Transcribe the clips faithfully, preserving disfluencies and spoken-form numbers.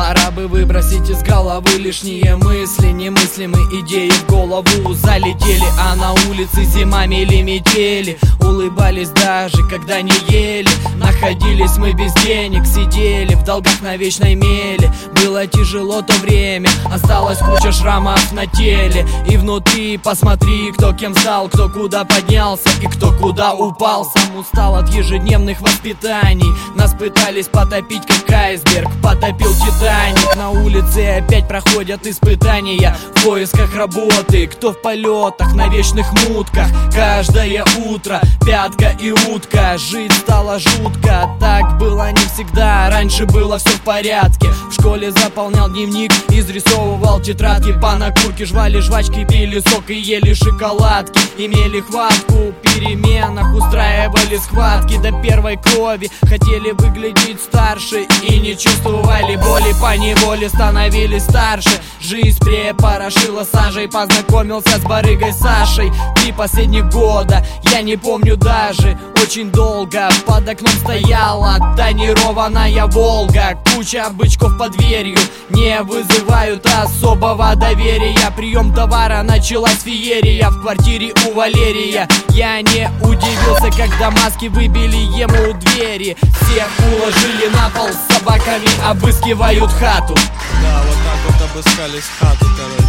Пора бы выбросить из головы лишние мысли, немыслимые идеи в голову залетели. А на улице зима мели метели, улыбались даже когда не ели. Находились мы без денег, сидели в долгах на вечной мели. Было тяжело то время, осталась куча шрамов на теле. И внутри посмотри, кто кем стал, кто куда поднялся и кто куда упал. Сам устал от ежедневных воспитаний, нас пытались потопить как айсберг потопил Титаник. На улице опять проходят испытания в поисках работы. Кто в полетах, на вечных мутках. Каждое утро пятка и утка. Жить стало жутко, так было не всегда. Раньше было все в порядке. В школе заполнял дневник, изрисовывал тетрадки. По накурке жвали жвачки, пили сок и ели шоколадки. Имели хватку, в переменах устраивали схватки до первой крови. Хотели выглядеть старше и не чувствовали боли. Поневоле становились старше. Жизнь препорошила сажей. Познакомился с барыгой Сашей. Три последних года, я не помню даже. Очень долго под окном стояла тонированная Волга. Куча бычков под дверью не вызывают особого доверия. Прием товара, началась феерия в квартире у Валерия. Я не удивился, когда маски выбили ему двери. Всех уложили на пол, с собаками обыскивают хату. Да, вот так вот обыскались хату, короче.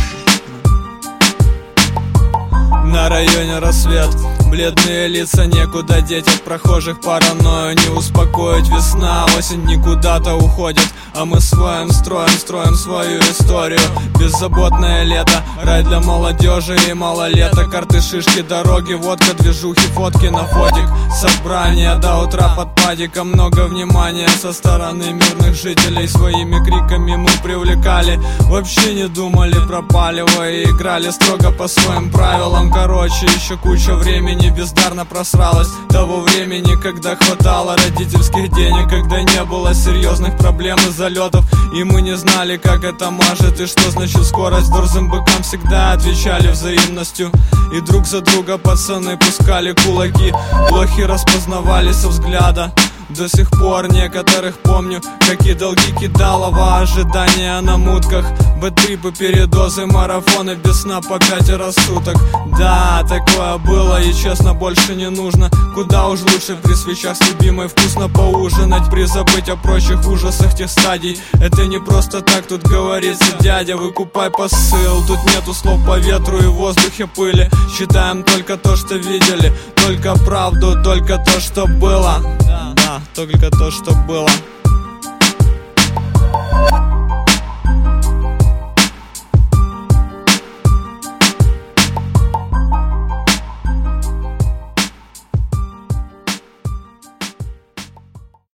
На районе рассвет, бледные лица, некуда деть от прохожих паранойю не успокоить. Весна, осень никуда-то уходит, а мы своим строим, строим свою историю. Беззаботное лето, рай для молодежи и малолеток. Карты, шишки, дороги, водка, движухи, фотки на фотик. Собрание до утра под падиком, много внимания со стороны мирных жителей. Своими криками мы привлекали, вообще не думали, пропаливая и играли строго по своим правилам. Короче, еще куча времени бездарно просралась. Того времени, когда хватало родительских денег, когда не было серьезных проблем и залетов, и мы не знали, как это мажет и что значит скорость. Дорзым быкам всегда отвечали взаимностью, и друг за друга пацаны пускали кулаки. Блохи распознавали со взгляда. До сих пор некоторых помню, какие долги кидалово, ожидания на мутках. Бэтрипы, передозы, марафоны без сна по пятеро суток. Да, такое было и честно больше не нужно. Куда уж лучше при свечах с любимой вкусно поужинать, призабыть о прочих ужасах тех стадий. Это не просто так тут говорится дядя, выкупай посыл. Тут нету слов по ветру и в воздухе пыли. Считаем только то, что видели, только правду, только то, что было. Да, только то, что было.